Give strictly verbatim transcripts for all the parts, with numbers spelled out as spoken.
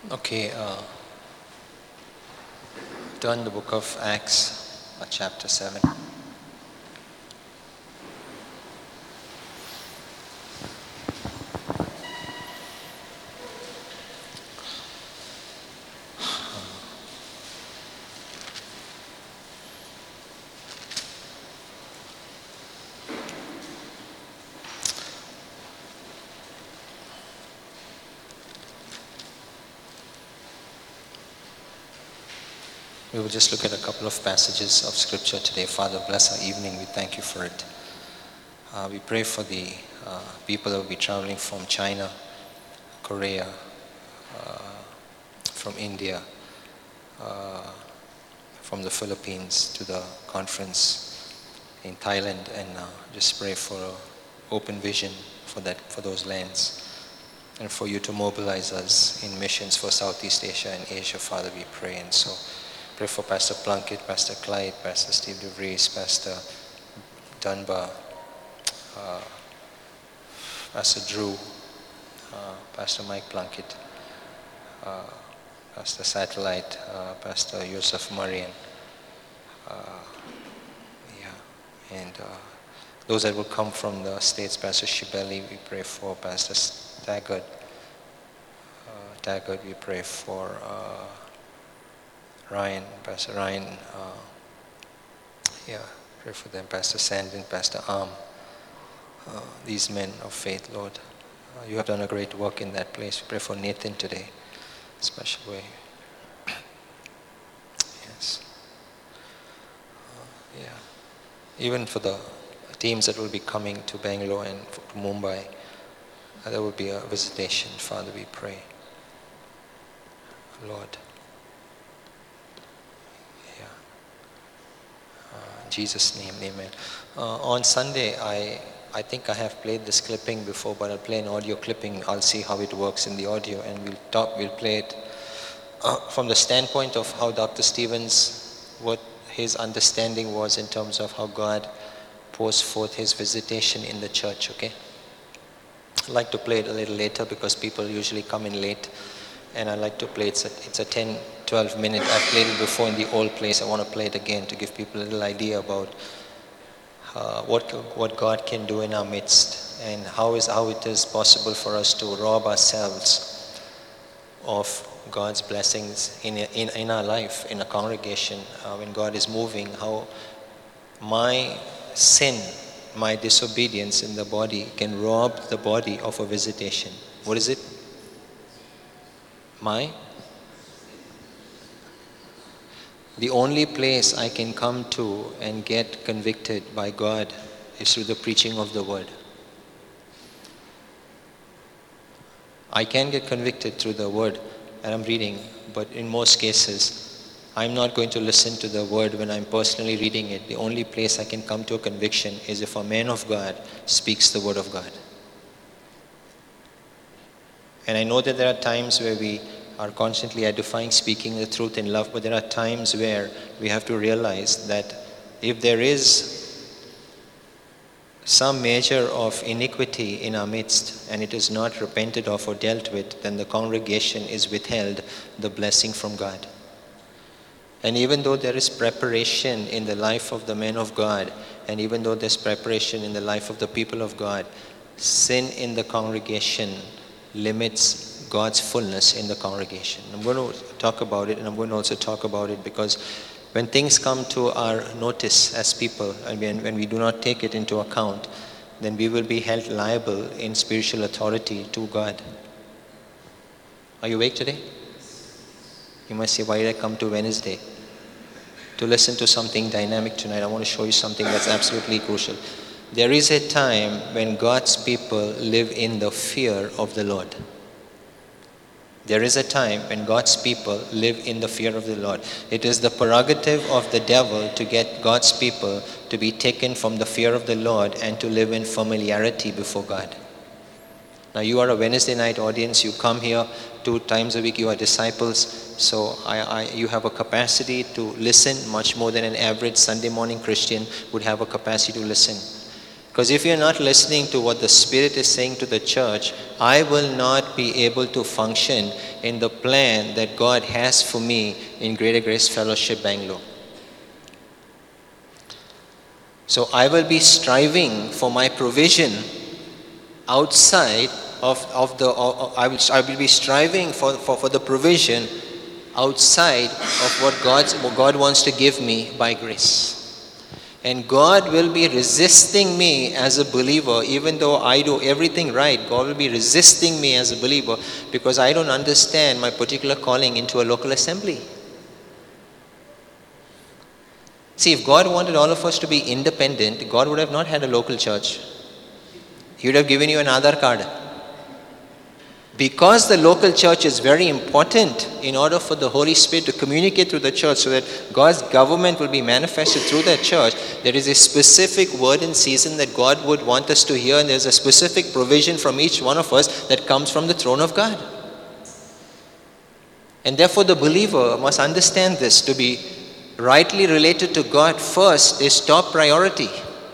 Okay, uh, turn the book of Acts, uh, chapter seven. We will just look at a couple of passages of scripture today. Father, bless our evening. We thank you for it. Uh, we pray for the uh, people that will be traveling from China, Korea, uh, from India, uh, from the Philippines to the conference in Thailand, and uh, just pray for open vision for that, for those lands, and for you to mobilize us in missions for Southeast Asia and Asia, Father, we pray. And so pray for Pastor Plunkett, Pastor Clyde, Pastor Steve DeVries, Pastor Dunbar, uh, Pastor Drew, uh, Pastor Mike Plunkett, uh, Pastor Satellite, uh, Pastor Yusuf Marian, uh, yeah, and uh, those that will come from the States, Pastor Shibeli, we pray for Pastor Taggart, uh, Taggart, we pray for uh, Ryan, Pastor Ryan, uh, yeah, pray for them, Pastor Sandin, Pastor Arm, uh, these men of faith, Lord. Uh, you have done a great work in that place. We pray for Nathan today, special way. Yes. Uh, yeah. Even for the teams that will be coming to Bangalore and to Mumbai, uh, there will be a visitation, Father, we pray. Lord. In Jesus' name, amen. Uh, on Sunday, I I think I have played this clipping before, but I'll play an audio clipping. I'll see how it works in the audio, and we'll talk. We'll play it uh, from the standpoint of how Doctor Stevens, what his understanding was in terms of how God pours forth His visitation in the church. Okay. I'd like to play it a little later because people usually come in late, and I like to play it. It's a, it's a ten, twelve minute. I played it before in the old place. I want to play it again to give people a little idea about uh, what what God can do in our midst, and how is how it is possible for us to rob ourselves of God's blessings in in, in our life, in a congregation, uh, when God is moving. How my sin, my disobedience in the body can rob the body of a visitation. What is it? My The only place I can come to and get convicted by God is through the preaching of the word. I can get convicted through the word that I'm reading, but in most cases, I'm not going to listen to the word when I'm personally reading it. The only place I can come to a conviction is if a man of God speaks the word of God. And I know that there are times where we are constantly edifying, speaking the truth in love, but there are times where we have to realize that if there is some measure of iniquity in our midst and it is not repented of or dealt with, then the congregation is withheld the blessing from God. And even though there is preparation in the life of the men of God, and even though there's preparation in the life of the people of God, sin in the congregation limits God's fullness in the congregation. I'm going to talk about it, and I'm going to also talk about it because when things come to our notice as people, and when, when we do not take it into account, then we will be held liable in spiritual authority to God. Are you awake today? You must say, why did I come to Wednesday? To listen to something dynamic tonight. I want to show you something that's absolutely crucial. There is a time when God's people live in the fear of the Lord. There is a time when God's people live in the fear of the Lord. It is the prerogative of the devil to get God's people to be taken from the fear of the Lord and to live in familiarity before God. Now you are a Wednesday night audience. You come here two times a week. You are disciples. So I, I, you have a capacity to listen much more than an average Sunday morning Christian would have a capacity to listen. Because if you're not listening to what the Spirit is saying to the church, I will not be able to function in the plan that God has for me in Greater Grace Fellowship, Bangalore. So I will be striving for my provision outside of, of the, of, I, will, I will be striving for, for, for the provision outside of what, God's, what God wants to give me by grace. And God will be resisting me as a believer, even though I do everything right. God will be resisting me as a believer because I don't understand my particular calling into a local assembly. See, if God wanted all of us to be independent, God would have not had a local church. He would have given you an Aadhaar card. Because the local church is very important in order for the Holy Spirit to communicate through the church so that God's government will be manifested through that church, there is a specific word and season that God would want us to hear, and there's a specific provision from each one of us that comes from the throne of God. And therefore the believer must understand this. To be rightly related to God first is top priority.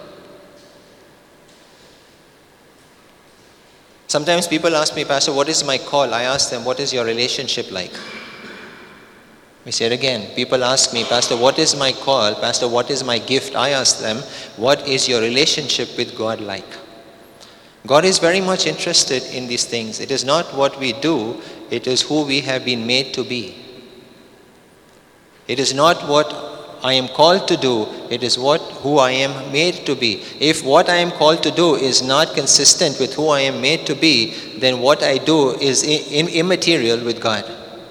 Sometimes people ask me, Pastor, what is my call? I ask them, what is your relationship like? We say it again. People ask me, Pastor, what is my call? Pastor, what is my gift? I ask them, what is your relationship with God like? God is very much interested in these things. It is not what we do, it is who we have been made to be. It is not what I am called to do, it is what who I am made to be. If what I am called to do is not consistent with who I am made to be, then what I do is in, in immaterial with God.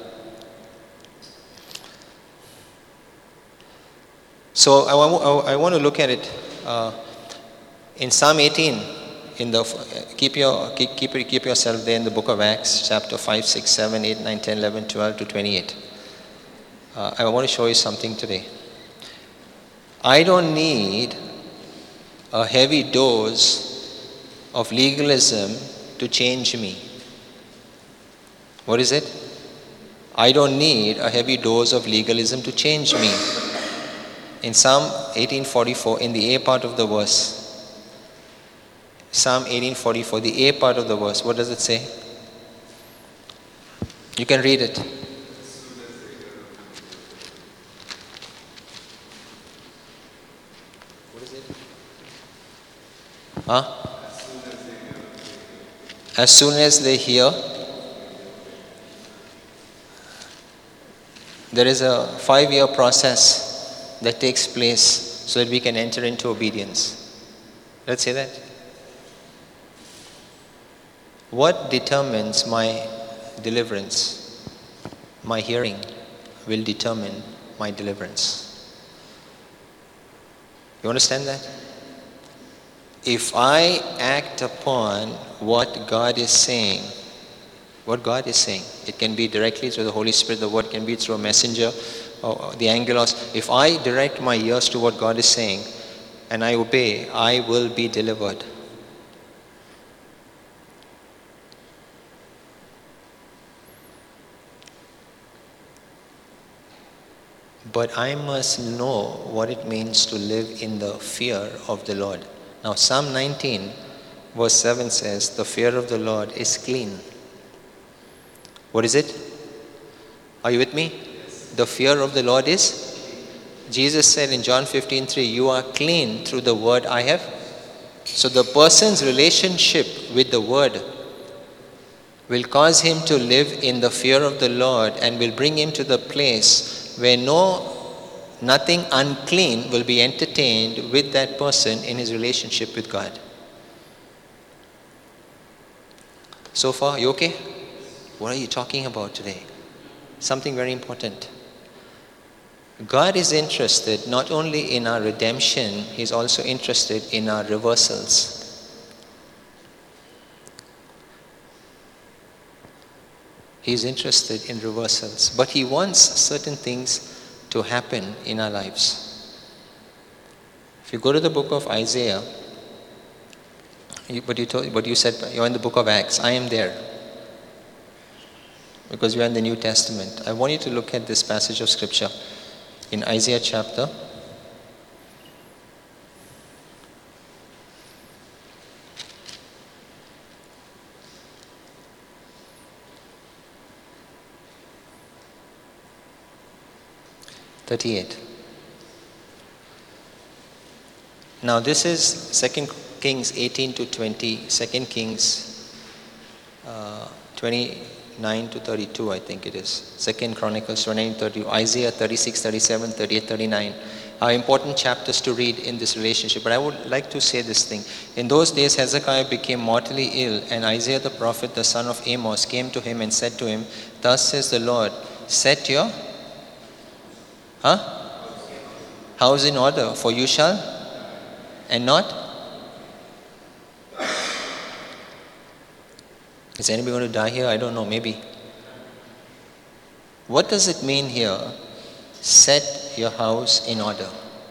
So I want, I want to look at it uh, in Psalm eighteen. In the keep your keep, keep keep yourself there in the book of Acts, chapter five, six, seven, eight, nine, ten, eleven, twelve to twenty-eight. Uh, I want to show you something today. I don't need a heavy dose of legalism to change me. What is it? I don't need a heavy dose of legalism to change me. In Psalm eighteen forty-four, in the A part of the verse, Psalm eighteen forty-four, the A part of the verse, what does it say? You can read it. Huh? As soon as they hear, there is a five-year process that takes place so that we can enter into obedience. Let's say that. What determines my deliverance? My hearing will determine my deliverance. You understand that? If I act upon what God is saying, what God is saying, it can be directly through the Holy Spirit, the word can be through a messenger, or the angelos. If I direct my ears to what God is saying, and I obey, I will be delivered. But I must know what it means to live in the fear of the Lord. Now Psalm nineteen verse seven says, the fear of the Lord is clean. What is it? Are you with me? Yes. The fear of the Lord is? Jesus said in John fifteen three, you are clean through the word I have. So the person's relationship with the word will cause him to live in the fear of the Lord and will bring him to the place where no nothing unclean will be entertained with that person in his relationship with God. So far, you okay? What are you talking about today? Something very important. God is interested not only in our redemption, He's also interested in our reversals. He's interested in reversals, but He wants certain things to happen in our lives. If you go to the book of Isaiah, you, but, you told, but you said you're in the book of Acts, I am there. Because we are in the New Testament. I want you to look at this passage of scripture in Isaiah chapter thirty-eight. Now this is Second Kings eighteen to twenty, Second Kings uh, twenty-nine to thirty-two, I think it is. Second Chronicles twenty-nine to thirty-two, Isaiah thirty-six, thirty-seven, thirty-eight, thirty-nine. Are important chapters to read in this relationship. But I would like to say this thing. In those days, Hezekiah became mortally ill, and Isaiah the prophet, the son of Amos, came to him and said to him, "Thus says the Lord, set your huh? house in order, for you shall and not." Is anybody going to die here? I don't know, maybe. What does it mean here? Set your house in order.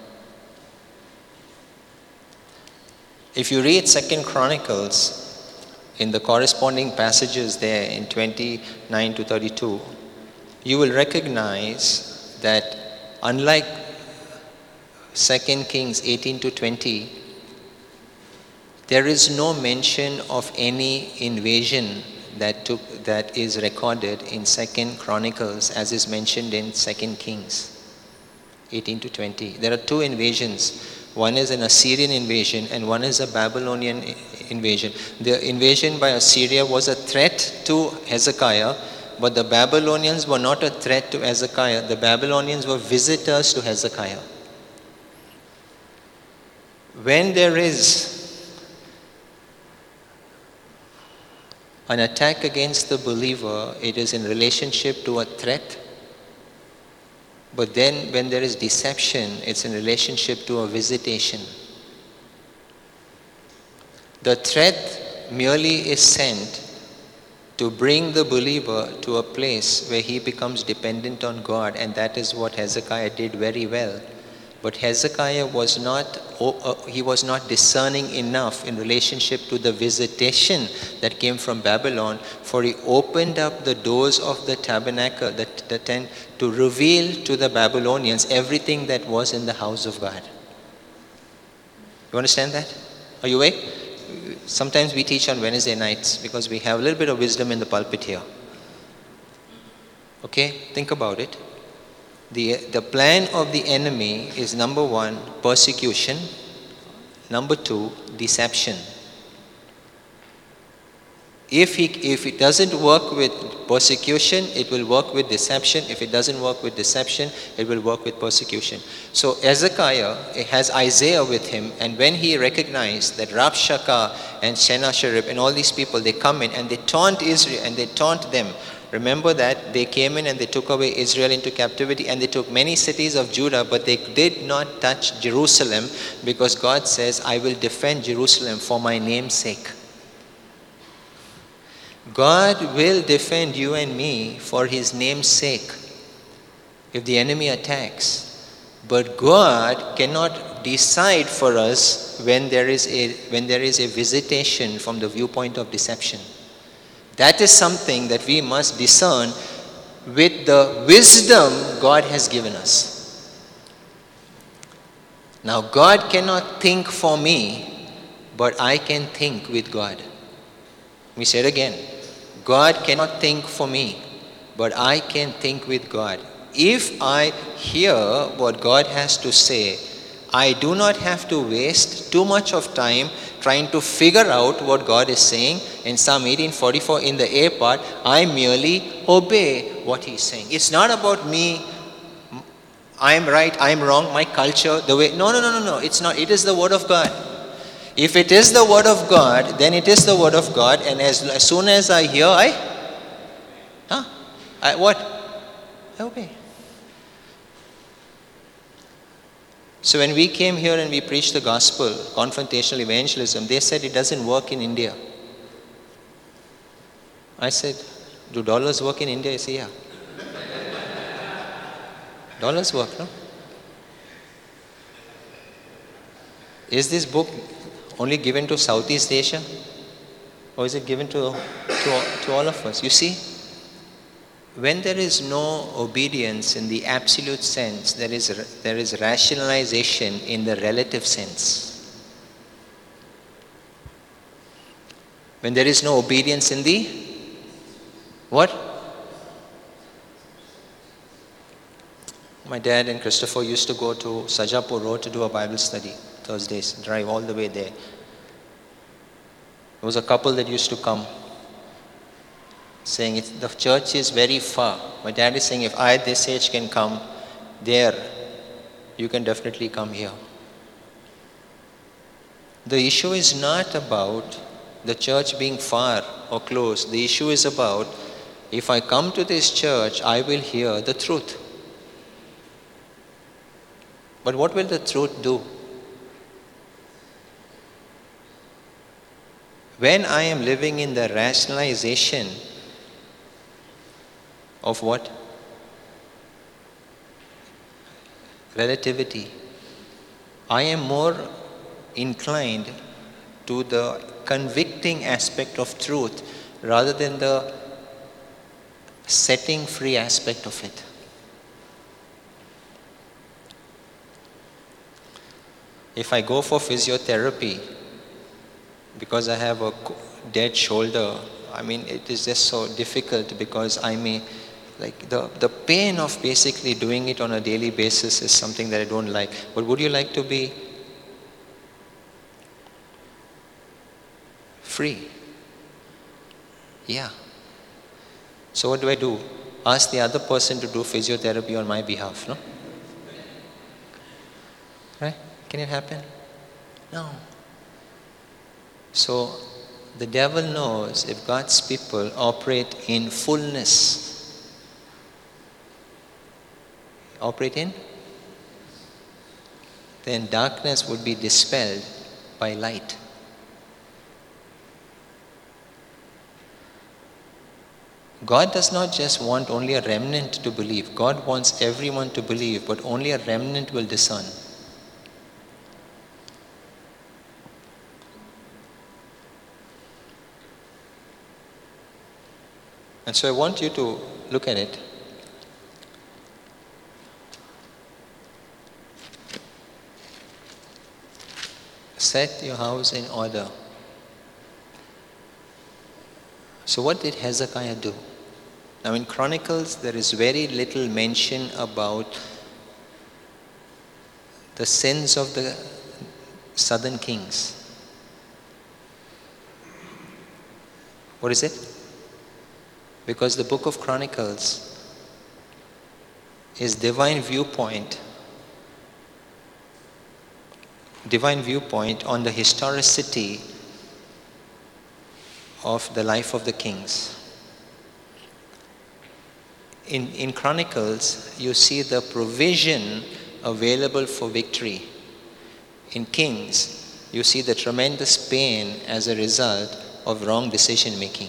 If you read Second Chronicles, in the corresponding passages there in twenty-nine to thirty-two, you will recognize that unlike Second Kings eighteen to twenty, there is no mention of any invasion that took that is recorded in Second Chronicles as is mentioned in Second Kings eighteen to twenty. There are two invasions. One is an Assyrian invasion and one is a Babylonian invasion. The invasion by Assyria was a threat to Hezekiah, but the Babylonians were not a threat to Hezekiah. The Babylonians were visitors to Hezekiah. When there is an attack against the believer, it is in relationship to a threat. But then when there is deception, it's in relationship to a visitation. The threat merely is sent to bring the believer to a place where he becomes dependent on God, and that is what Hezekiah did very well. But Hezekiah was not, he was not discerning enough in relationship to the visitation that came from Babylon, for he opened up the doors of the tabernacle, the, the tent, to reveal to the Babylonians everything that was in the house of God. You understand that? Are you awake? Sometimes we teach on Wednesday nights because we have a little bit of wisdom in the pulpit here. Okay? Think about it. The, the plan of the enemy is, number one, persecution. Number two, deception. If, he, if it doesn't work with persecution, it will work with deception. If it doesn't work with deception, it will work with persecution. So Hezekiah has Isaiah with him, and when he recognized that Rabshakeh and Sennacherib and all these people, they come in and they taunt Israel and they taunt them. Remember that they came in and they took away Israel into captivity, and they took many cities of Judah, but they did not touch Jerusalem, because God says, I will defend Jerusalem for my name's sake. God will defend you and me for his name's sake if the enemy attacks. But God cannot decide for us when there is a, when there is a visitation from the viewpoint of deception. That is something that we must discern with the wisdom God has given us. Now, God cannot think for me, but I can think with God. Let me say it again. God cannot think for me, but I can think with God. If I hear what God has to say, I do not have to waste too much of time trying to figure out what God is saying. In Psalm eighteen forty-four, in the A part, I merely obey what he's saying. It's not about me, I'm right, I'm wrong, my culture, the way. No, no, no, no, no. It's not. It is the word of God. If it is the word of God, then it is the word of God. And as, as soon as I hear, I, huh? I what? I obey. So when we came here and we preached the gospel, confrontational evangelism, they said it doesn't work in India. I said, do dollars work in India? I say, yeah. Dollars work, no? Is this book only given to Southeast Asia? Or is it given to, to, to all of us? You see, when there is no obedience in the absolute sense, there is, there is rationalization in the relative sense. When there is no obedience in the what? My dad and Christopher used to go to Sajapur Road to do a Bible study Thursdays, drive all the way there. There was a couple that used to come saying, it's, the church is very far. My dad is saying, if I at this age can come there, you can definitely come here. The issue is not about the church being far or close. The issue is about, if I come to this church, I will hear the truth. But what will the truth do? When I am living in the rationalization of what? Relativity. I am more inclined to the convicting aspect of truth rather than the setting free aspect of it. If I go for physiotherapy because I have a dead shoulder, I mean, it is just so difficult because I may, like the, the pain of basically doing it on a daily basis is something that I don't like. But would you like to be free? Yeah. So what do I do? Ask the other person to do physiotherapy on my behalf, no? Right? Can it happen? No. So the devil knows if God's people operate in fullness, operate in, then darkness would be dispelled by light. God does not just want only a remnant to believe. God wants everyone to believe, but only a remnant will discern. And so I want you to look at it. Set your house in order. So what did Hezekiah do? Now in Chronicles there is very little mention about the sins of the southern kings. What is it? Because the book of Chronicles is divine viewpoint, divine viewpoint on the historicity of the life of the kings. In, in Chronicles, you see the provision available for victory. In Kings, you see the tremendous pain as a result of wrong decision making.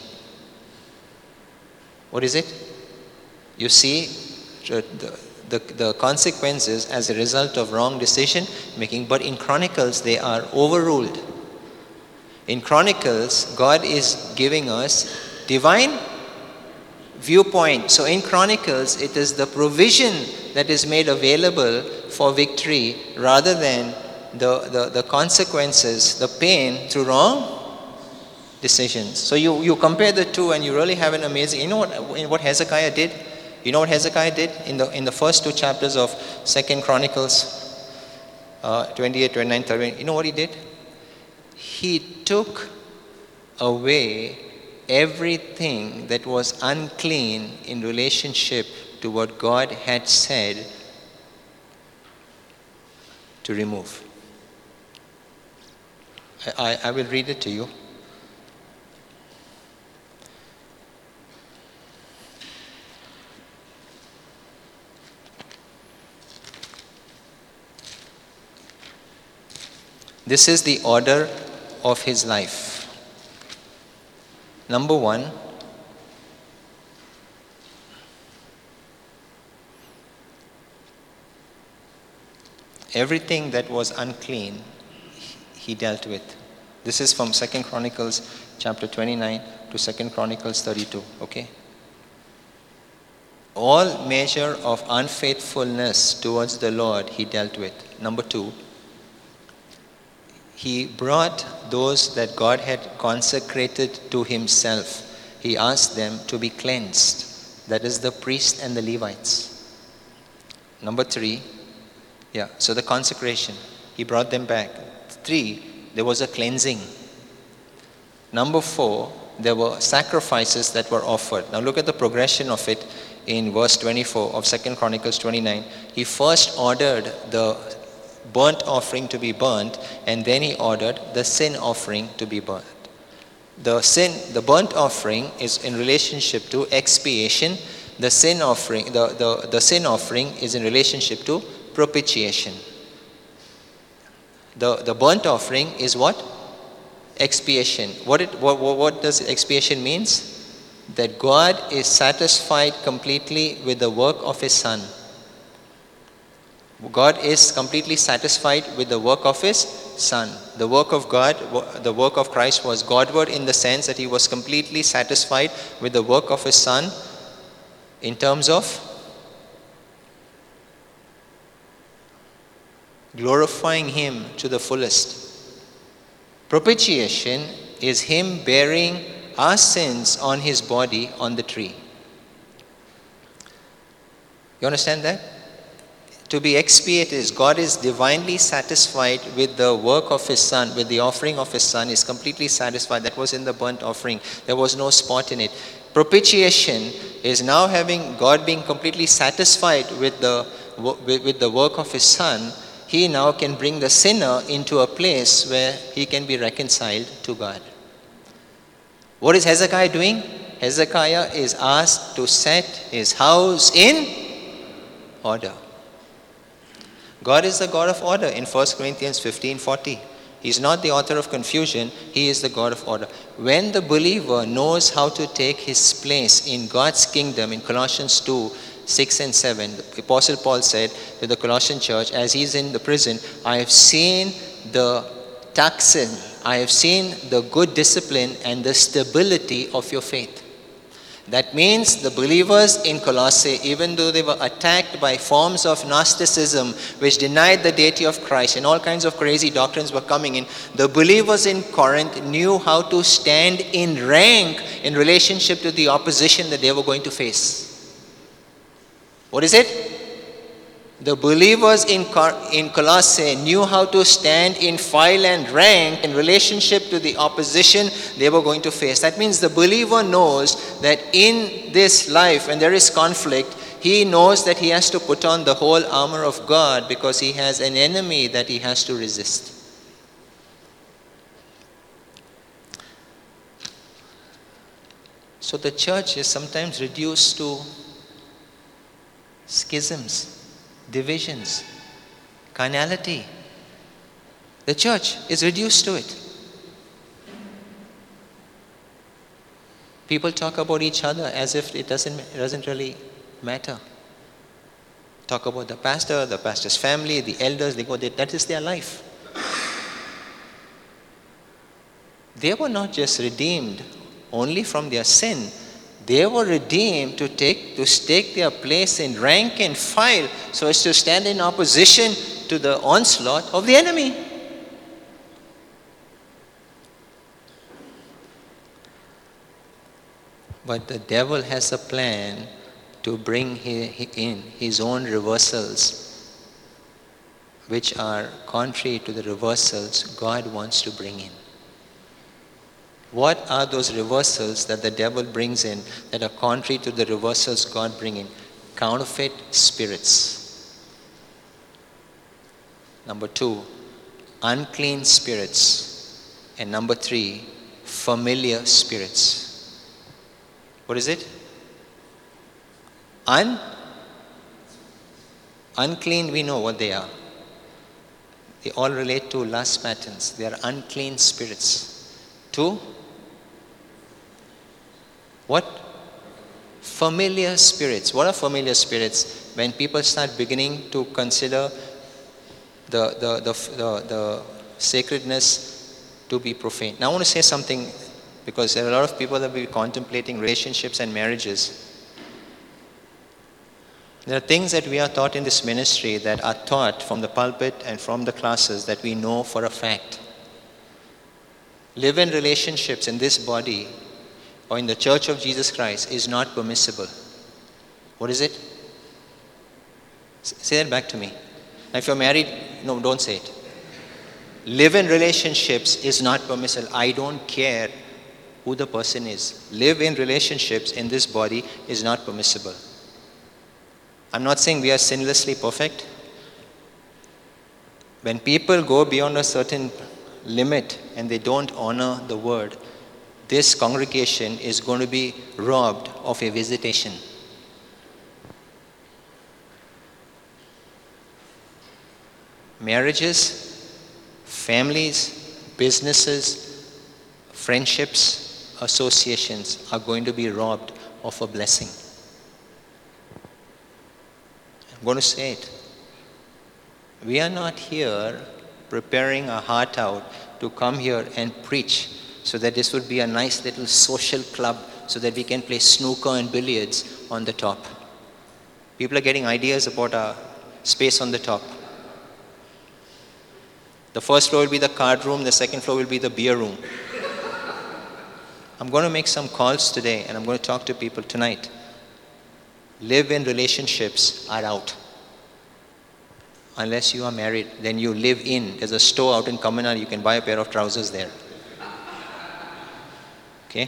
What is it? You see the, the, the consequences as a result of wrong decision making, but in Chronicles they are overruled. In Chronicles, God is giving us divine viewpoint. So in Chronicles, it is the provision that is made available for victory rather than the, the, the consequences, the pain through wrong decisions. So you, you compare the two and you really have an amazing, you know what, what Hezekiah did? You know what Hezekiah did in the in the first two chapters of Second Chronicles, uh, twenty-eight, twenty-nine, thirty? You know what he did? He took away everything that was unclean in relationship to what God had said to remove. I, I, I will read it to you. This is the order of his life. Number one, everything that was unclean, he dealt with. This is from Second Chronicles chapter twenty-nine to Second Chronicles thirty-two, okay? All measure of unfaithfulness towards the Lord he dealt with. Number two, he brought those that God had consecrated to himself. He asked them to be cleansed. That is the priest and the Levites. Number three, yeah, so the consecration. He brought them back. Three, there was a cleansing. Number four, there were sacrifices that were offered. Now look at the progression of it in verse twenty-four of Second Chronicles twenty-nine. He first ordered the burnt offering to be burnt, and then he ordered the sin offering to be burnt. The sin, the burnt offering is in relationship to expiation. The sin offering, the, the, the sin offering is in relationship to propitiation. The, the burnt offering is what? Expiation. What, it, what, what does expiation means? That God is satisfied completely with the work of His Son. God is completely satisfied with the work of His Son. The work of God, the work of Christ was Godward in the sense that He was completely satisfied with the work of His Son in terms of glorifying Him to the fullest. Propitiation is Him bearing our sins on His body on the tree. You understand that? To be expiated is God is divinely satisfied with the work of His Son, with the offering of His Son. Is completely satisfied. That was in the burnt offering. There was no spot in it. Propitiation is now having God being completely satisfied with the with, with the work of His Son. He now can bring the sinner into a place where he can be reconciled to God. What is Hezekiah doing? Hezekiah is asked to set his house in order. God is the God of order in First Corinthians fifteen forty. He is not the author of confusion. He is the God of order. When the believer knows how to take his place in God's kingdom, in Colossians two, six and seven, the Apostle Paul said to the Colossian church, as he's in the prison, I have seen the taxin, I have seen the good discipline and the stability of your faith. That means the believers in Colossae, even though they were attacked by forms of Gnosticism which denied the deity of Christ and all kinds of crazy doctrines were coming in, the believers in Corinth knew how to stand in rank in relationship to the opposition that they were going to face. What is it? The believers in, in Colossae knew how to stand in file and rank in relationship to the opposition they were going to face. That means the believer knows that in this life, when there is conflict, he knows that he has to put on the whole armor of God because he has an enemy that he has to resist. So the church is sometimes reduced to schisms, divisions, carnality. The church is reduced to it. People talk about each other as if it doesn't, it doesn't really matter. Talk about the pastor, the pastor's family, the elders, they go, that is their life. They were not just redeemed only from their sin. They were redeemed to take to stake their place in rank and file so as to stand in opposition to the onslaught of the enemy. But the devil has a plan to bring in his own reversals, which are contrary to the reversals God wants to bring in. What are those reversals that the devil brings in that are contrary to the reversals God brings in? Counterfeit spirits. Number two, unclean spirits. And number three, familiar spirits. What is it? Un? Unclean, we know what they are. They all relate to lust patterns. They are unclean spirits. Two, what? Familiar spirits. What are familiar spirits? When people start beginning to consider the, the, the, the, the sacredness to be profane. Now I want to say something because there are a lot of people that will be contemplating relationships and marriages. There are things that we are taught in this ministry that are taught from the pulpit and from the classes that we know for a fact. Live-in relationships in this body or in the Church of Jesus Christ is not permissible. What is it? Say that back to me. Now, if you're married, no, don't say it. Live in relationships is not permissible. I don't care who the person is. Live in relationships in this body is not permissible. I'm not saying we are sinlessly perfect. When people go beyond a certain limit and they don't honor the word, this congregation is going to be robbed of a visitation. Marriages, families, businesses, friendships, associations are going to be robbed of a blessing. I'm going to say it. We are not here preparing our heart out to come here and preach so that this would be a nice little social club so that we can play snooker and billiards on the top. People are getting ideas about our space on the top. The first floor will be the card room, the second floor will be the beer room. I'm going to make some calls today and I'm going to talk to people tonight. Live in relationships are out. Unless you are married, then you live in. There's a store out in Kamanal, you can buy a pair of trousers there. Okay?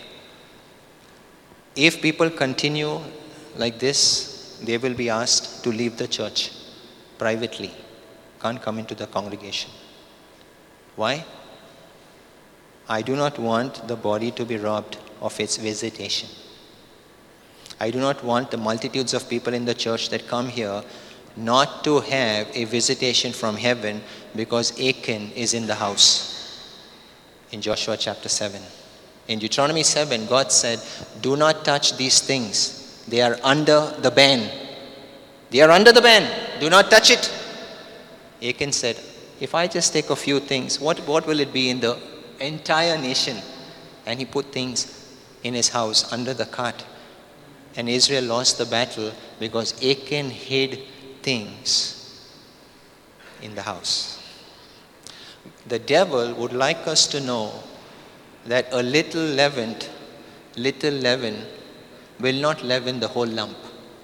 If people continue like this, they will be asked to leave the church privately. Can't come into the congregation. Why? I do not want the body to be robbed of its visitation. I do not want the multitudes of people in the church that come here not to have a visitation from heaven because Achan is in the house. In Joshua chapter seven. In Deuteronomy seven, God said, do not touch these things. They are under the ban. They are under the ban. Do not touch it. Achan said, if I just take a few things, what, what will it be in the entire nation? And he put things in his house under the cart. And Israel lost the battle because Achan hid things in the house. The devil would like us to know that a little leaven, little leaven will not leaven the whole lump.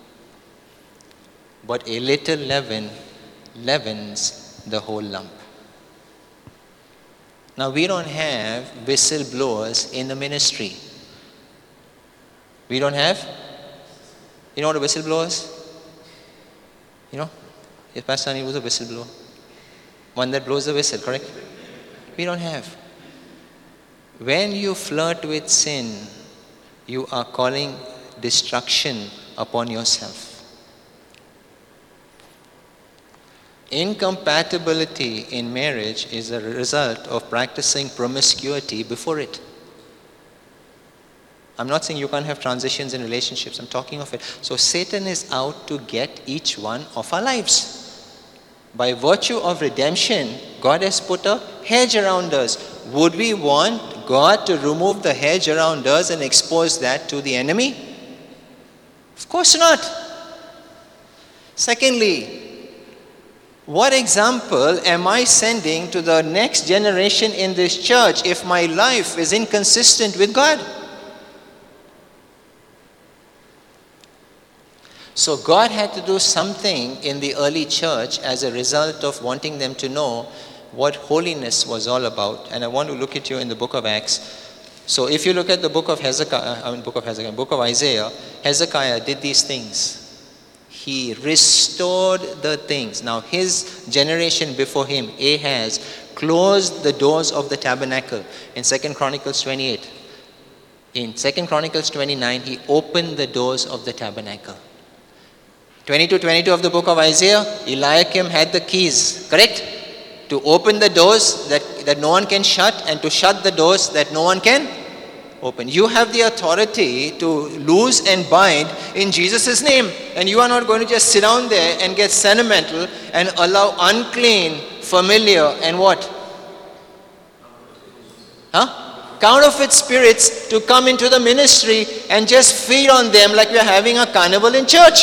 But a little leaven leavens the whole lump. Now we don't have whistleblowers in the ministry. We don't have? You know what a whistleblower? You know, if Pastor Ani was a whistleblower, one that blows the whistle, correct? We don't have. When you flirt with sin, you are calling destruction upon yourself. Incompatibility in marriage is a result of practicing promiscuity before it. I'm not saying you can't have transitions in relationships. I'm talking of it. So Satan is out to get each one of our lives. By virtue of redemption, God has put a hedge around us. Would we want God to remove the hedge around us and expose that to the enemy? Of course not. Secondly, what example am I sending to the next generation in this church if my life is inconsistent with God? So God had to do something in the early church as a result of wanting them to know what holiness was all about. And I want to look at you in the book of Acts. So if you look at the book of Hezekiah, I mean book of Hezekiah, book of Isaiah, Hezekiah did these things. He restored the things. Now his generation before him, Ahaz, closed the doors of the tabernacle in Second Chronicles twenty-eight. In Second Chronicles twenty-nine, he opened the doors of the tabernacle. twenty-two twenty-two of the book of Isaiah, Eliakim had the keys, correct? To open the doors that, that no one can shut and to shut the doors that no one can open. You have the authority to loose and bind in Jesus' name. And you are not going to just sit down there and get sentimental and allow unclean, familiar, and what? Huh? Counterfeit spirits to come into the ministry and just feed on them like we are having a carnival in church.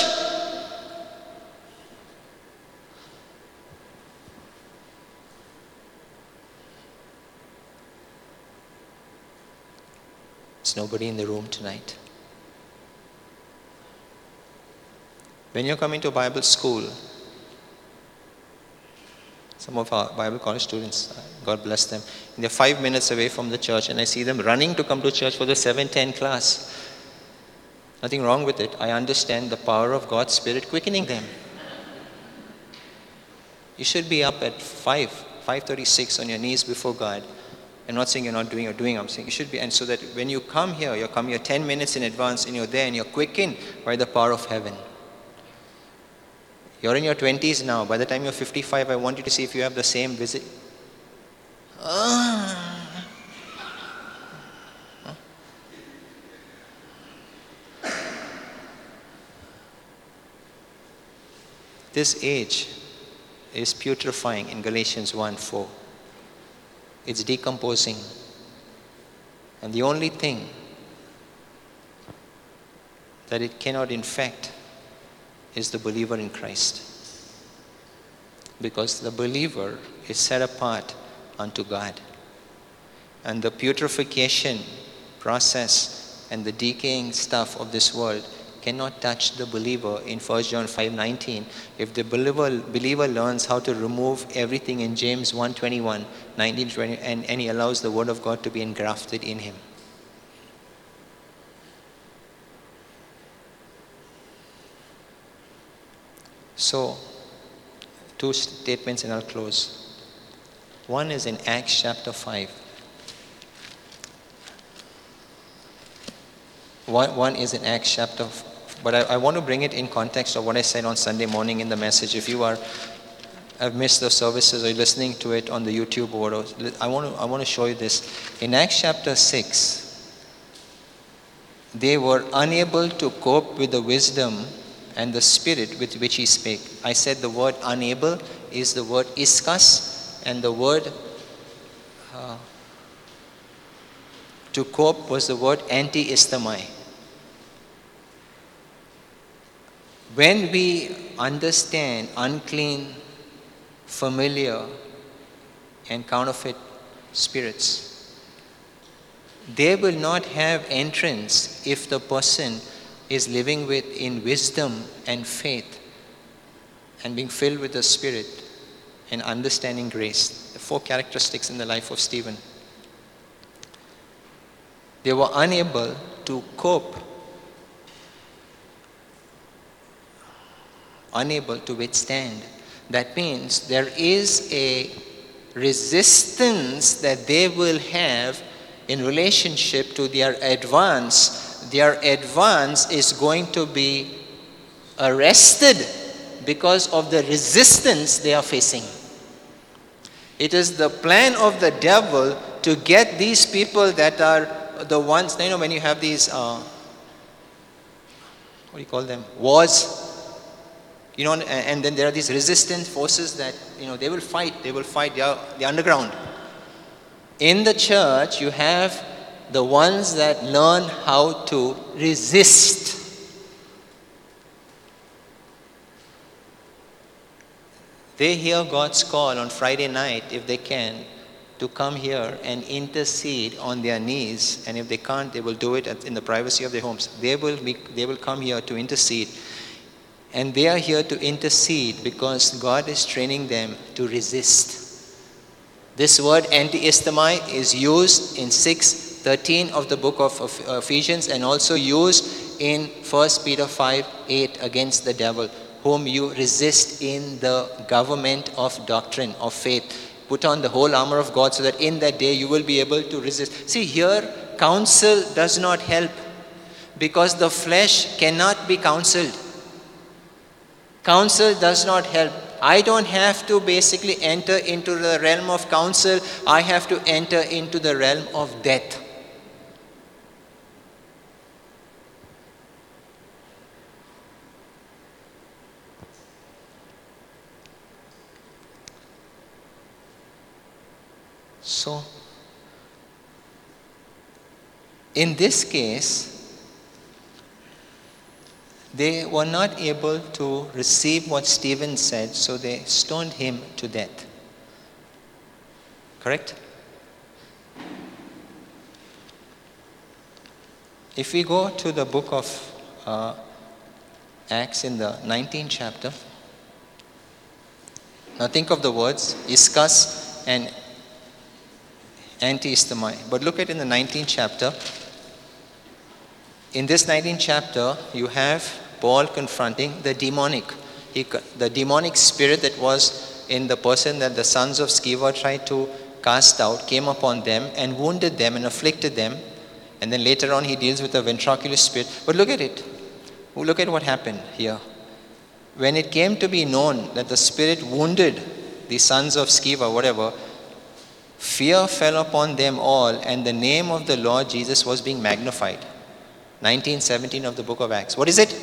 There's nobody in the room tonight. When you're coming to Bible school, Some of our Bible college students, God bless them, they're five minutes away from the church, and I see them running to come to church for the seven ten class. Nothing wrong with it. I understand the power of God's Spirit quickening them. You should be up at five, five thirty-six on your knees before God. I'm not saying you're not doing or doing, I'm saying you should be. And so that when you come here, you come here ten minutes in advance and you're there and you're quickened by the power of heaven. You're in your twenties now. By the time you're fifty-five, I want you to see if you have the same visit. Ah. This age is putrefying in Galatians one four. It's decomposing. And the only thing that it cannot infect is the believer in Christ. Because the believer is set apart unto God. And the putrefaction process and the decaying stuff of this world cannot touch the believer in First John five nineteen. If the believer, believer learns how to remove everything in James one twenty-one, nineteen, twenty, and, and he allows the word of God to be engrafted in him. So, two statements and I'll close. One is in Acts chapter five. One, one is in Acts chapter five. But I, I want to bring it in context of what I said on Sunday morning in the message. If you are, have missed the services or you're listening to it on the YouTube or I want to, I want to show you this. In Acts chapter six, they were unable to cope with the wisdom and the spirit with which he spake. I said the word unable is the word iskas, and the word uh, to cope was the word anti-istamai. When we understand unclean, familiar, and counterfeit spirits, they will not have entrance if the person is living with in wisdom and faith and being filled with the Spirit and understanding grace. The four characteristics in the life of Stephen. They were unable to cope, unable to withstand. That means there is a resistance that they will have in relationship to their advance. Their advance is going to be arrested because of the resistance they are facing. It is the plan of the devil to get these people that are the ones, you know, when you have these, uh, what do you call them, wars, you know, and, and then there are these resistant forces that, you know, they will fight, they will fight, they are the underground. In the church, you have the ones that learn how to resist. They hear God's call on Friday night, if they can, to come here and intercede on their knees. And if they can't, they will do it in the privacy of their homes. They will be, they will come here to intercede. And they are here to intercede because God is training them to resist. This word anti-istamai is used in six thirteen of the book of Ephesians and also used in First Peter five eight against the devil, whom you resist in the government of doctrine, of faith. Put on the whole armor of God so that in that day you will be able to resist. See, here, counsel does not help because the flesh cannot be counseled. Counsel does not help. I don't have to basically enter into the realm of counsel. I have to enter into the realm of death. So, in this case, they were not able to receive what Stephen said, so they stoned him to death. Correct? If we go to the book of uh, Acts in the nineteenth chapter, Now think of the words, iskas and anti-istamai. But look at in the nineteenth chapter. In this nineteenth chapter, you have Paul confronting the demonic. He, the demonic spirit that was in the person that the sons of Sceva tried to cast out came upon them and wounded them and afflicted them. And then later on he deals with the ventricular spirit. But look at it. Look at what happened here. When it came to be known that the spirit wounded the sons of Sceva, whatever, fear fell upon them all, and the name of the Lord Jesus was being magnified. nineteen seventeen of the book of Acts. What is it?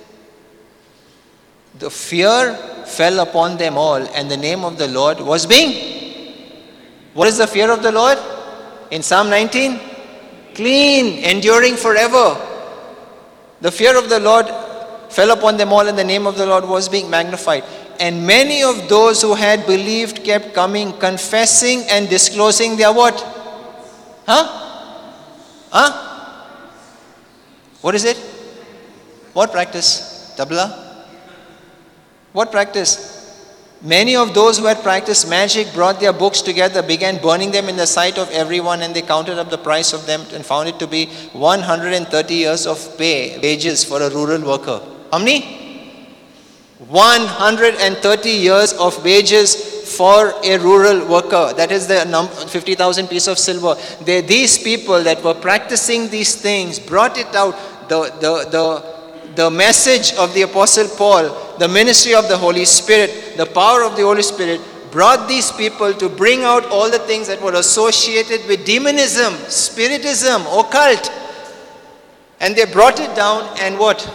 The fear fell upon them all, and the name of the Lord was being. What is the fear of the Lord? In Psalm nineteen? Clean, enduring forever. The fear of the Lord fell upon them all, and the name of the Lord was being magnified. And many of those who had believed kept coming, confessing and disclosing their what? Huh? Huh? What is it? What practice? Tabla? What practice? Many of those who had practiced magic brought their books together, began burning them in the sight of everyone, and they counted up the price of them and found it to be one hundred thirty years of pay, wages for a rural worker. How many? one hundred thirty years of wages for a rural worker. That is the num- fifty thousand piece of silver. They, these people that were practicing these things brought it out. The, the, the, the message of the Apostle Paul, the ministry of the Holy Spirit, the power of the Holy Spirit brought these people to bring out all the things that were associated with demonism, spiritism, occult. And they brought it down and what?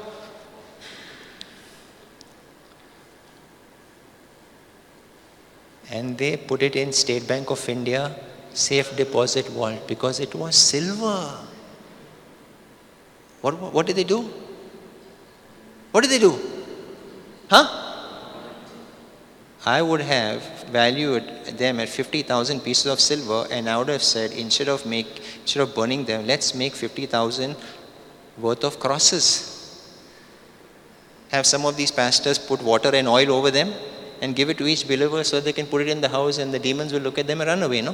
And they put it in State Bank of India safe deposit vault because it was silver. What, what did they do? What did they do? Huh? I would have valued them at fifty thousand pieces of silver, and I would have said, instead of make, instead of burning them, let's make fifty thousand worth of crosses. Have some of these pastors put water and oil over them and give it to each believer so they can put it in the house, and the demons will look at them and run away, no?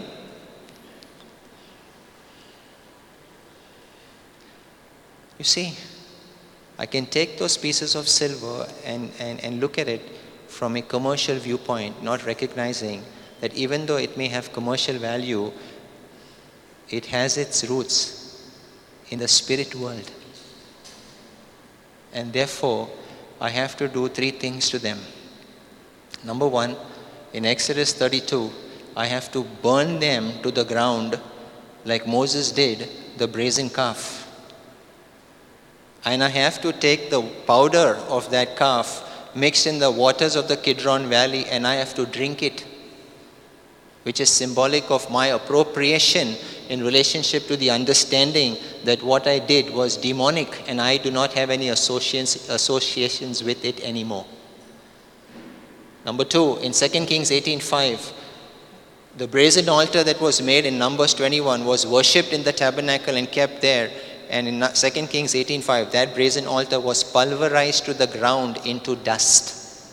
You see, I can take those pieces of silver and, and, and look at it from a commercial viewpoint, not recognizing that even though it may have commercial value, it has its roots in the spirit world. And therefore, I have to do three things to them. Number one, in Exodus thirty-two, I have to burn them to the ground like Moses did the brazen calf. And I have to take the powder of that calf mixed in the waters of the Kidron Valley, and I have to drink it, which is symbolic of my appropriation in relationship to the understanding that what I did was demonic and I do not have any associations, associations with it anymore. Number two, in Second Kings eighteen five, the brazen altar that was made in Numbers twenty-one was worshipped in the tabernacle and kept there. And in Second Kings eighteen five, that brazen altar was pulverized to the ground into dust.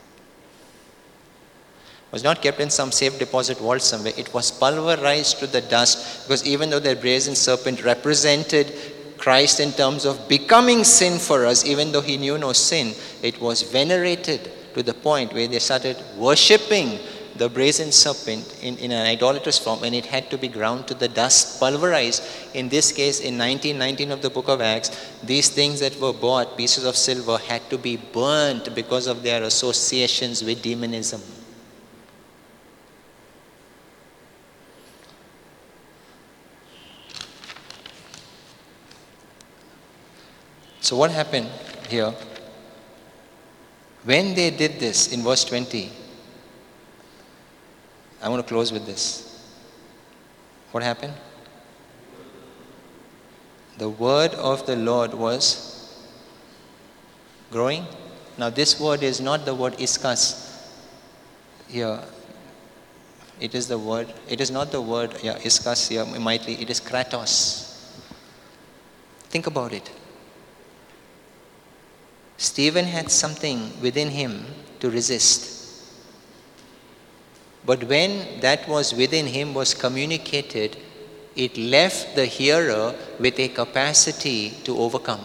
It was not kept in some safe deposit vault somewhere. It was pulverized to the dust, because even though that brazen serpent represented Christ in terms of becoming sin for us, even though he knew no sin, it was venerated to the point where they started worshipping the brazen serpent in, in an idolatrous form, and it had to be ground to the dust, pulverized. In this case, in nineteen nineteen of the book of Acts, these things that were bought, pieces of silver, had to be burnt because of their associations with demonism. So what happened here? When they did this in verse twenty, I want to close with this. What happened? The word of the Lord was growing. Now this word is not the word iskas here. It is the word, it is not the word, yeah, iskas here, mightily, it is kratos. Think about it. Stephen had something within him to resist. But when that was within him was communicated, it left the hearer with a capacity to overcome.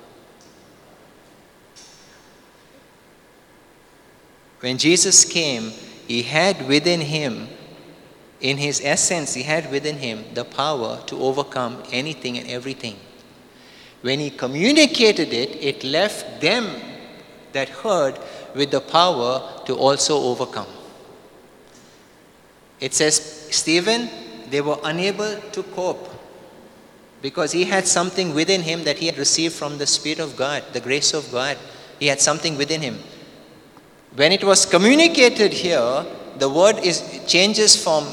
When Jesus came, he had within him, in his essence, he had within him the power to overcome anything and everything. When he communicated it, it left them that heard with the power to also overcome. It says, Stephen, they were unable to cope because he had something within him that he had received from the Spirit of God, the grace of God. He had something within him. When it was communicated here, the word is changes from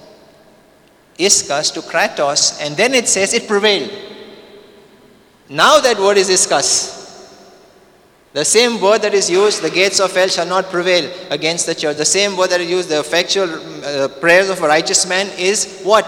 iskas to kratos, and then it says it prevailed. Now that word is iskas. The same word that is used, the gates of hell shall not prevail against the church. The same word that is used, the effectual uh, prayers of a righteous man is what?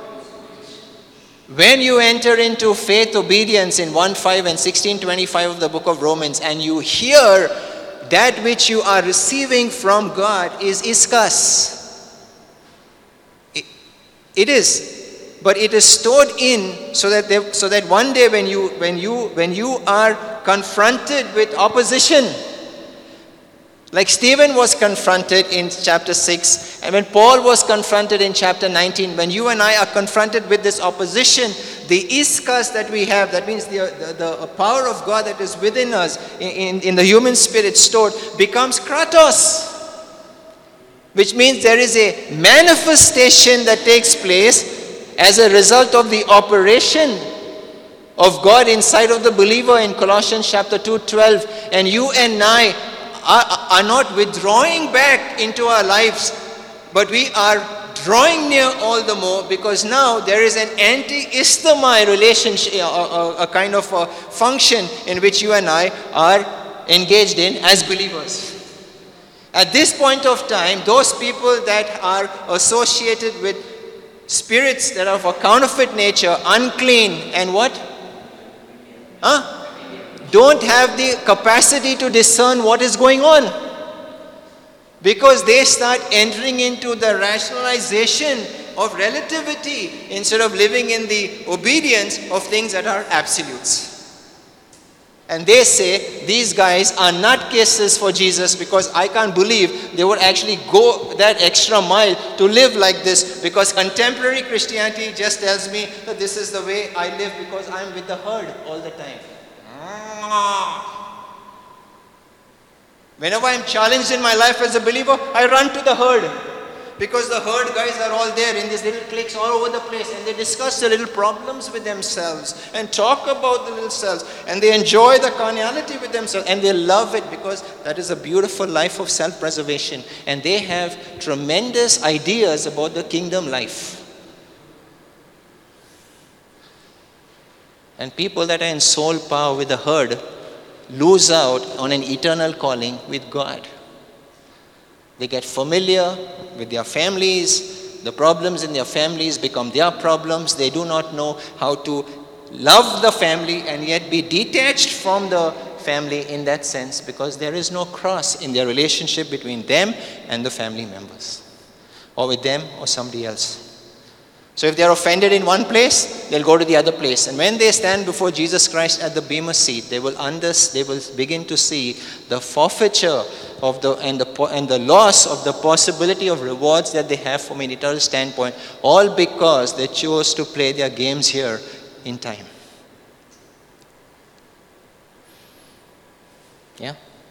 When you enter into faith obedience in one five and sixteen twenty-five of the book of Romans, and you hear that which you are receiving from God is iskas. It, it is. But it is stored in so that they, so that one day when you when you when you are confronted with opposition, like Stephen was confronted in chapter six, and when Paul was confronted in chapter nineteen, when you and I are confronted with this opposition, the iskas that we have, that means the, the, the power of God that is within us, in, in, in the human spirit stored, becomes kratos, which means there is a manifestation that takes place as a result of the operation of God inside of the believer in Colossians chapter two twelve. And you and I are, are not withdrawing back into our lives, but we are drawing near all the more, because now there is an anti-isthmai relationship, a, a, a kind of a function in which you and I are engaged in as believers. At this point of time, those people that are associated with spirits that are of a counterfeit nature, unclean, and what? Huh? Don't have the capacity to discern what is going on. Because they start entering into the rationalization of relativity instead of living in the obedience of things that are absolutes. And they say, these guys are nutcases for Jesus, because I can't believe they would actually go that extra mile to live like this, because contemporary Christianity just tells me that this is the way I live because I'm with the herd all the time. Whenever I'm challenged in my life as a believer, I run to the herd. Because the herd guys are all there in these little cliques all over the place, and they discuss the little problems with themselves and talk about the little selves, and they enjoy the carnality with themselves, and they love it because that is a beautiful life of self-preservation, and they have tremendous ideas about the kingdom life. And people that are in soul power with the herd lose out on an eternal calling with God. They get familiar with their families. The problems in their families become their problems. They do not know how to love the family and yet be detached from the family in that sense, because there is no cross in their relationship between them and the family members, or with them or somebody else. So if they are offended in one place, they'll go to the other place. And when they stand before Jesus Christ at the bema seat, they will under, they will begin to see the forfeiture of the and the and the loss of the possibility of rewards that they have from an eternal standpoint, all because they chose to play their games here in time. Yeah.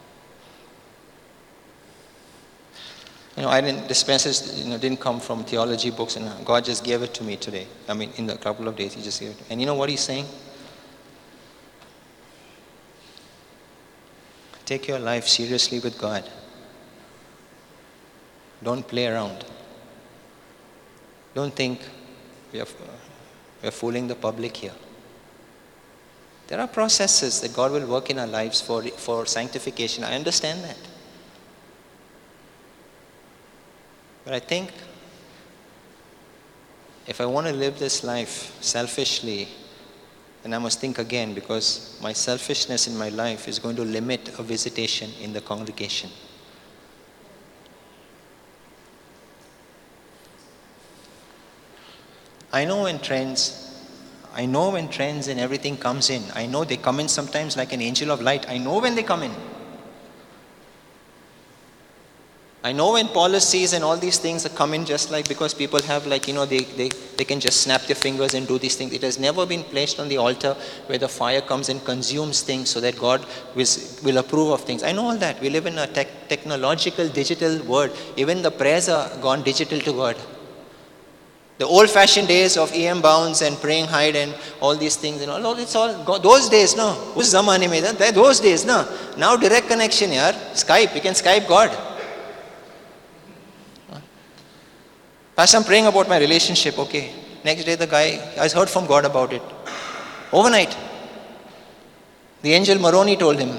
You know, I didn't, this message, you know, didn't come from theology books, and God just gave it to me today. I mean, in a couple of days, He just gave it to me. And you know what He's saying? Take your life seriously with God. Don't play around. Don't think we are, we are fooling the public here. There are processes that God will work in our lives for, for sanctification. I understand that. But I think if I want to live this life selfishly, then I must think again, because my selfishness in my life is going to limit a visitation in the congregation. I know when trends, I know when trends and everything comes in. I know they come in sometimes like an angel of light. I know when they come in. I know when policies and all these things come in just like because people have like, you know, they, they, they can just snap their fingers and do these things. It has never been placed on the altar where the fire comes and consumes things so that God will, will approve of things. I know all that. We live in a tech, technological, digital world. Even the prayers are gone digital to God. The old-fashioned days of E M bounds and praying hide and all these things and all, it's all gone. Those days, no. Us zamane mein tha, those days, no. Now direct connection, yaar. Skype, you can Skype God. Pastor, I'm praying about my relationship. Okay. Next day the guy has heard from God about it. Overnight. The angel Moroni told him.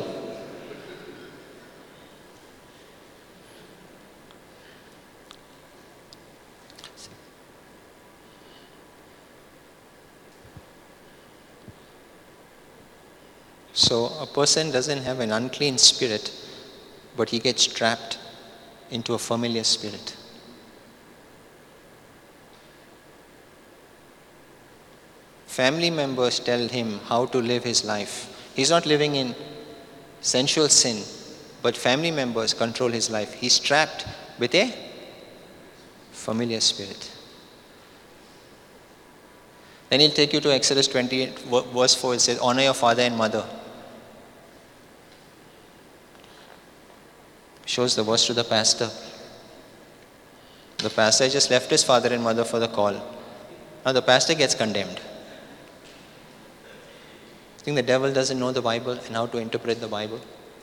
So a person doesn't have an unclean spirit, but he gets trapped into a familiar spirit. Family members tell him how to live his life. He's not living in sensual sin, but family members control his life. He's trapped with a familiar spirit. Then he'll take you to Exodus twenty-eight, verse four. It says, honor your father and mother. Shows the verse to the pastor. The pastor just left his father and mother for the call. Now the pastor gets condemned. I think the devil doesn't know the Bible and how to interpret the Bible.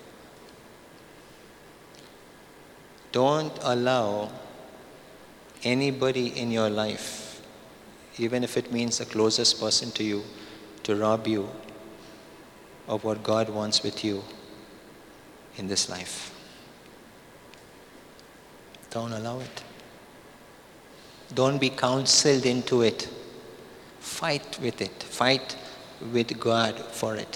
Don't allow anybody in your life, even if it means the closest person to you, to rob you of what God wants with you in this life. Don't allow it. Don't be counseled into it. Fight with it. Fight with God for it.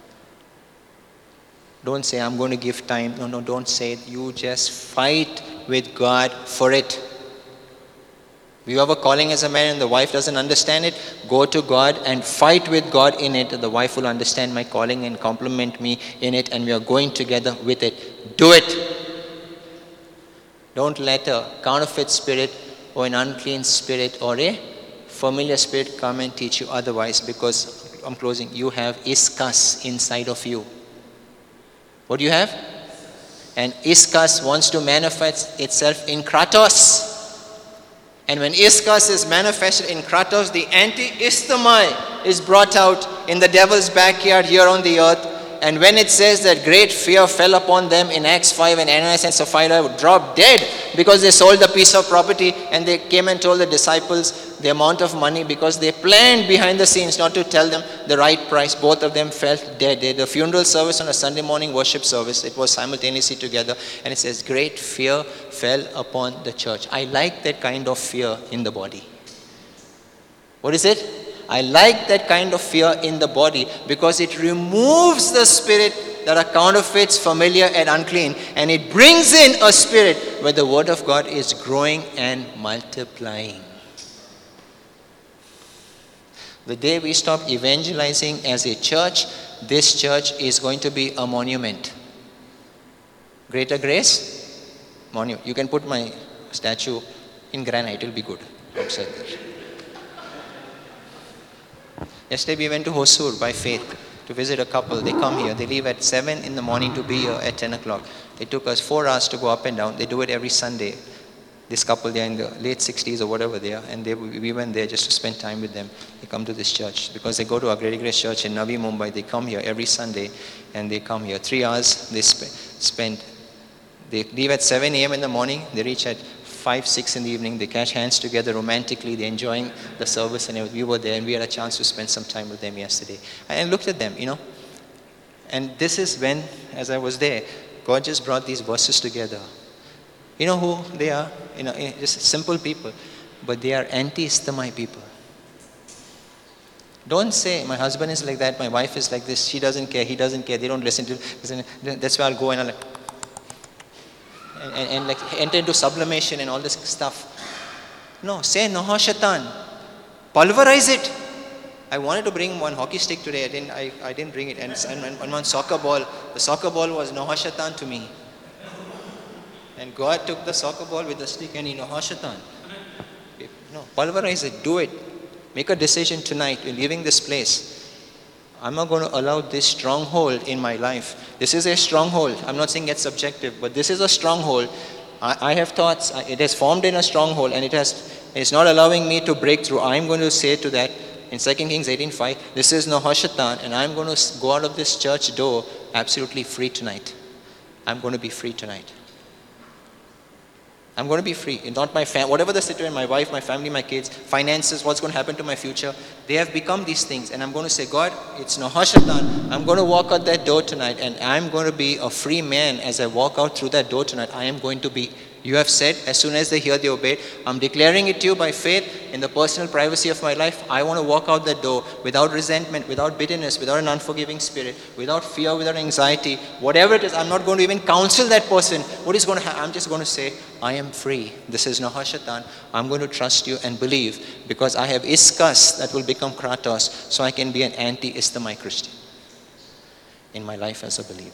Don't say, I'm going to give time. No, no, don't say it. You just fight with God for it. If you have a calling as a man and the wife doesn't understand it, go to God and fight with God in it. The wife will understand my calling and compliment me in it, and we are going together with it. Do it. Don't let a counterfeit spirit or an unclean spirit or a familiar spirit come and teach you otherwise, because I'm closing. You have Iskas inside of you. What do you have? And Iskas wants to manifest itself in Kratos. And when Iskas is manifested in Kratos, the anti-isthmai is brought out in the devil's backyard here on the earth. And when it says that great fear fell upon them in Acts five, and Ananias and Sapphira dropped dead because they sold a piece of property, and they came and told the disciples the amount of money because they planned behind the scenes not to tell them the right price. Both of them felt dead. They had a funeral service on a Sunday morning worship service. It was simultaneously together. And it says great fear fell upon the church. I like that kind of fear in the body. What is it? I like that kind of fear in the body because it removes the spirit that are counterfeits, familiar and unclean, and it brings in a spirit where the word of God is growing and multiplying. The day we stop evangelizing as a church, this church is going to be a monument. Greater Grace? Monument. You can put my statue in granite, it will be good outside there. Yesterday we went to Hosur by faith to visit a couple. They come here. They leave at seven in the morning to be here at ten o'clock. It took us four hours to go up and down. They do it every Sunday. This couple, they're in the late sixties or whatever they are. And they, we went there just to spend time with them. They come to this church because they go to our Greater Grace Church in Navi Mumbai. They come here every Sunday and they come here. Three hours they sp- spend. They leave at seven a.m. in the morning. They reach at five, six in the evening. They catch hands together romantically. They're enjoying the service, and we were there, and we had a chance to spend some time with them yesterday. And I looked at them, you know. And this is when, as I was there, God just brought these verses together. You know who they are? You know, just simple people. But they are anti-isthmai people. Don't say, my husband is like that, my wife is like this, she doesn't care, he doesn't care, they don't listen to listen. That's why I'll go and I'll like, And, and, and like enter into sublimation and all this stuff. No, say Naha Shaitan. Pulverize it. I wanted to bring one hockey stick today. I didn't. I, I didn't bring it. And, and, and one soccer ball. The soccer ball was Nohashatan to me. And God took the soccer ball with the stick and he Nohashatan. No, pulverize it. Do it. Make a decision tonight. You're leaving this place. I'm not going to allow this stronghold in my life. This is a stronghold. I'm not saying it's subjective, but this is a stronghold. I, I have thoughts. It has formed in a stronghold, and it has. It's not allowing me to break through. I'm going to say to that in Second Kings eighteen five, this is Nohashatan, and I'm going to go out of this church door absolutely free tonight. I'm going to be free tonight. I'm going to be free. Not my family, whatever the situation, my wife, my family, my kids, finances, what's going to happen to my future. They have become these things. And I'm going to say, God, it's Nohashatan. I'm going to walk out that door tonight, and I'm going to be a free man as I walk out through that door tonight. I am going to be. You have said, as soon as they hear, they obey. I'm declaring it to you by faith in the personal privacy of my life. I want to walk out that door without resentment, without bitterness, without an unforgiving spirit, without fear, without anxiety. Whatever it is, I'm not going to even counsel that person. What is going to happen? I'm just going to say, I am free. This is Nohashatan. I'm going to trust you and believe because I have iskas that will become kratos, so I can be an anti-Islamite Christian in my life as a believer.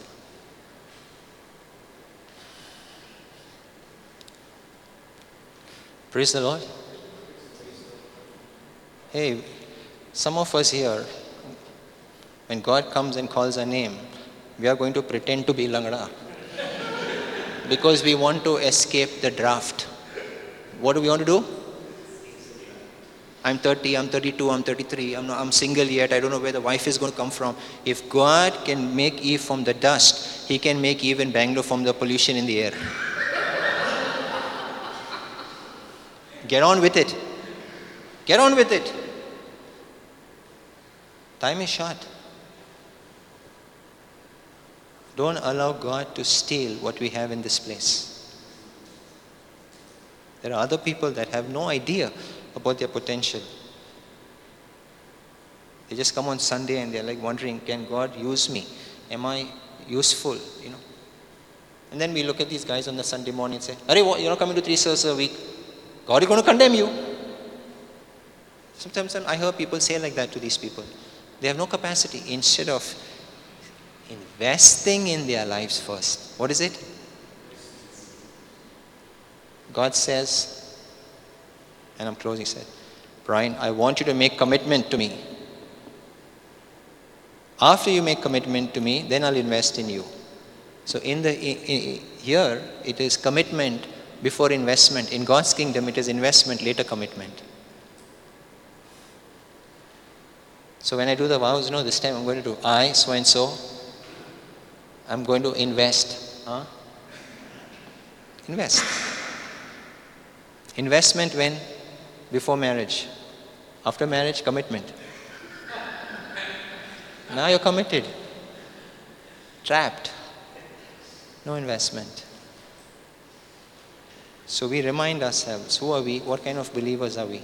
Praise the Lord. Hey, some of us here, when God comes and calls our name, we are going to pretend to be Langda because we want to escape the draft. What do we want to do? I'm thirty, I'm thirty-two, I'm thirty-three, I'm, not, I'm single yet, I don't know where the wife is going to come from. If God can make Eve from the dust, He can make Eve in Bangalore from the pollution in the air. Get on with it. Get on with it. Time is short. Don't allow God to steal what we have in this place. There are other people that have no idea about their potential. They just come on Sunday and they're like wondering, can God use me? Am I useful? You know. And then we look at these guys on the Sunday morning and say, Arey, you're not coming to three services a week. God is going to condemn you. Sometimes I hear people say like that to these people. They have no capacity. Instead of investing in their lives first. What is it? God says, and I'm closing, said, Brian, I want you to make commitment to me. After you make commitment to me, then I'll invest in you. So in the in, in, here, it is commitment before investment. In God's kingdom, it is investment, later commitment. So when I do the vows, you know, this time I'm going to do I, so and so, I'm going to invest. Huh? Invest. Investment when? Before marriage. After marriage, commitment. Now you're committed. Trapped. No investment. So we remind ourselves, who are we? What kind of believers are we?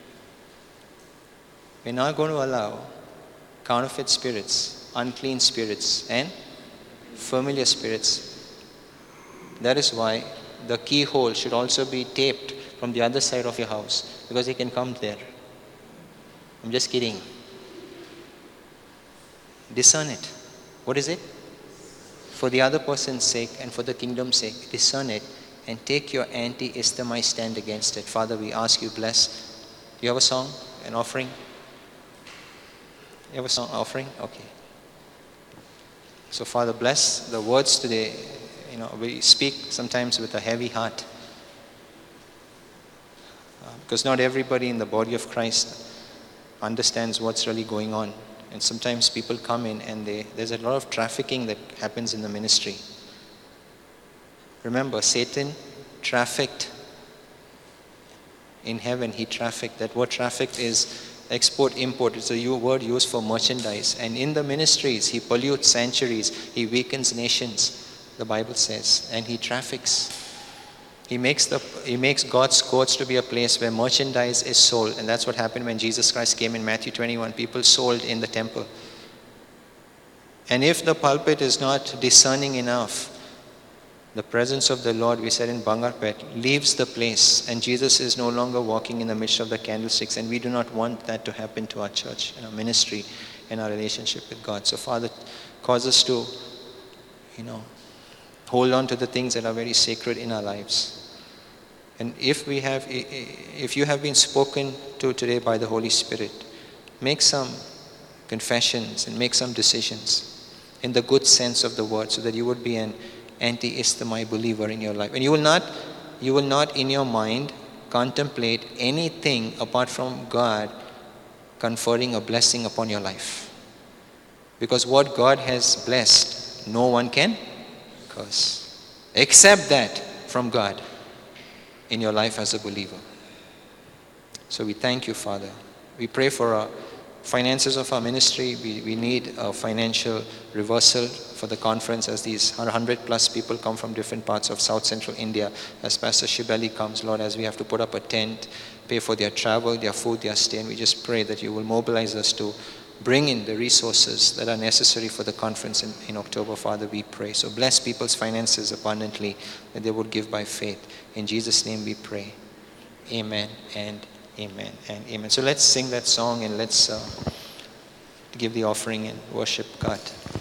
We're not going to allow counterfeit spirits, unclean spirits, and familiar spirits. That is why the keyhole should also be taped from the other side of your house, because he can come there. I'm just kidding. Discern it. What is it? For the other person's sake and for the kingdom's sake, discern it. And take your anti-Islamite stand against it. Father, we ask you, bless. Do you have a song, an offering? You have a song, offering? Okay. So Father, bless the words today. You know, we speak sometimes with a heavy heart. Uh, because not everybody in the body of Christ understands what's really going on. And sometimes people come in and they, there's a lot of trafficking that happens in the ministry. Remember, Satan trafficked in heaven. He trafficked. That word trafficked is export, import. It's a word used for merchandise. And in the ministries, he pollutes sanctuaries. He weakens nations, the Bible says. And he traffics. He makes, the, he makes God's courts to be a place where merchandise is sold. And that's what happened when Jesus Christ came in Matthew twenty-one. People sold in the temple. And if the pulpit is not discerning enough, The presence of the Lord, we said in Bangarpet, leaves the place, and Jesus is no longer walking in the midst of the candlesticks, and we do not want that to happen to our church, in our ministry, in our relationship with God. So Father, cause us to, you know, hold on to the things that are very sacred in our lives. And if we have, if you have been spoken to today by the Holy Spirit, make some confessions and make some decisions in the good sense of the word, so that you would be an anti-isthmai believer in your life. And you will not, you will not in your mind contemplate anything apart from God conferring a blessing upon your life. Because what God has blessed, no one can curse. Except that from God in your life as a believer. So we thank you, Father. We pray for our finances of our ministry. We, we need a financial reversal for the conference, as these one hundred plus people come from different parts of South Central India. As Pastor Shibeli comes, Lord, as we have to put up a tent, pay for their travel, their food, their stay, and we just pray that you will mobilize us to bring in the resources that are necessary for the conference in, in October, Father, we pray. So bless people's finances abundantly, that they would give by faith. In Jesus' name we pray. Amen and amen and amen. So let's sing that song, and let's uh, give the offering and worship God.